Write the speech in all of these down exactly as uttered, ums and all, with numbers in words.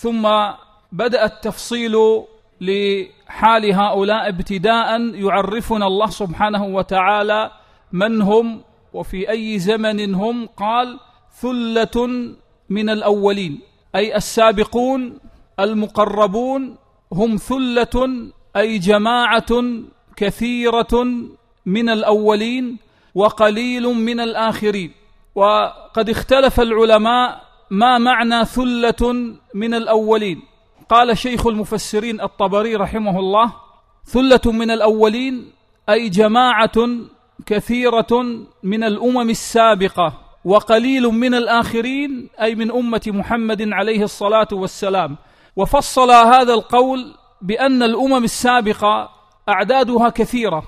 ثم بدأ التفصيل لحال هؤلاء ابتداء، يعرفنا الله سبحانه وتعالى من هم وفي أي زمن هم. قال: ثلة من الأولين، أي السابقون المقربون هم ثلة، أي جماعة كثيرة من الأولين وقليل من الآخرين. وقد اختلف العلماء ما معنى ثلة من الأولين. قال شيخ المفسرين الطبري رحمه الله: ثلة من الأولين أي جماعة كثيرة من الأمم السابقة، وقليل من الآخرين أي من أمة محمد عليه الصلاة والسلام. وفصل هذا القول بأن الأمم السابقة أعدادها كثيرة،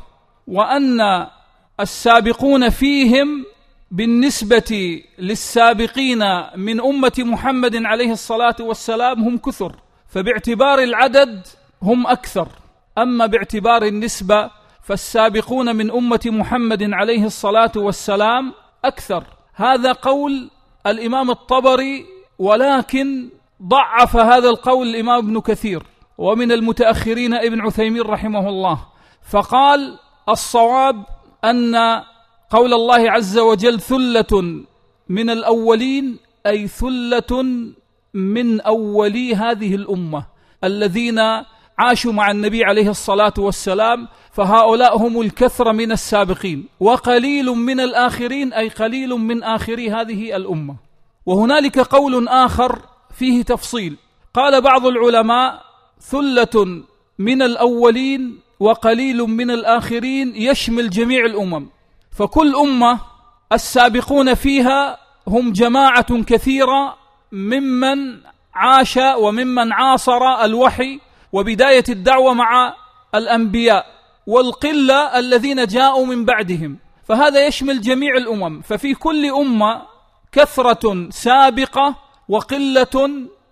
وأن السابقون فيهم بالنسبة للسابقين من أمة محمد عليه الصلاة والسلام هم كثر، فباعتبار العدد هم أكثر، أما باعتبار النسبة فالسابقون من أمة محمد عليه الصلاة والسلام أكثر. هذا قول الإمام الطبري، ولكن ضعف هذا القول الإمام ابن كثير، ومن المتأخرين ابن عثيمين رحمه الله، فقال: الصواب أن قول الله عز وجل ثلة من الأولين أي ثلة من أولي هذه الأمة الذين عاشوا مع النبي عليه الصلاة والسلام، فهؤلاء هم الكثرة من السابقين، وقليل من الآخرين أي قليل من آخري هذه الأمة. وهنالك قول آخر فيه تفصيل، قال بعض العلماء: ثلة من الأولين وقليل من الآخرين يشمل جميع الأمم، فكل أمة السابقون فيها هم جماعة كثيرة ممن عاش وممن عاصر الوحي وبداية الدعوة مع الأنبياء، والقلة الذين جاءوا من بعدهم، فهذا يشمل جميع الأمم. ففي كل أمة كثرة سابقة وقلة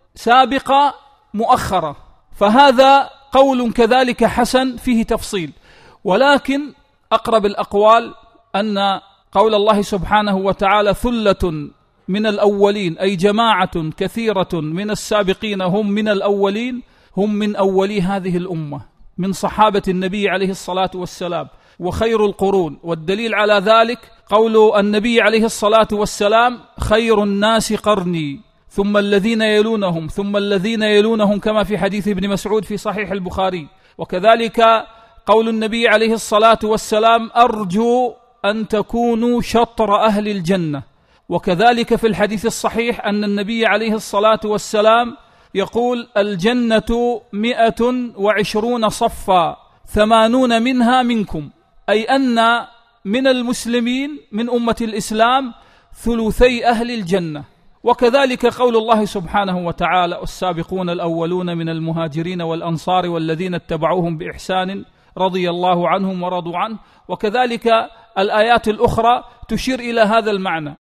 سابقة مؤخرة، فهذا قول كذلك حسن فيه تفصيل. ولكن أقرب الأقوال أن قول الله سبحانه وتعالى ثلة من الأولين أي جماعة كثيرة من السابقين هم من الأولين، هم من أولي هذه الأمة من صحابة النبي عليه الصلاة والسلام وخير القرون. والدليل على ذلك قول النبي عليه الصلاة والسلام: خير الناس قرني ثم الذين يلونهم ثم الذين يلونهم، كما في حديث ابن مسعود في صحيح البخاري. وكذلك قول النبي عليه الصلاة والسلام: أرجو أن تكونوا شطر أهل الجنة. وكذلك في الحديث الصحيح أن النبي عليه الصلاة والسلام يقول: الجنة مئة وعشرون صفا ثمانون منها منكم، أي أن من المسلمين من أمة الإسلام ثلثي أهل الجنة. وكذلك قول الله سبحانه وتعالى: السابقون الأولون من المهاجرين والأنصار والذين اتبعوهم بإحسان رضي الله عنهم ورضوا عنه. وكذلك الآيات الأخرى تشير إلى هذا المعنى.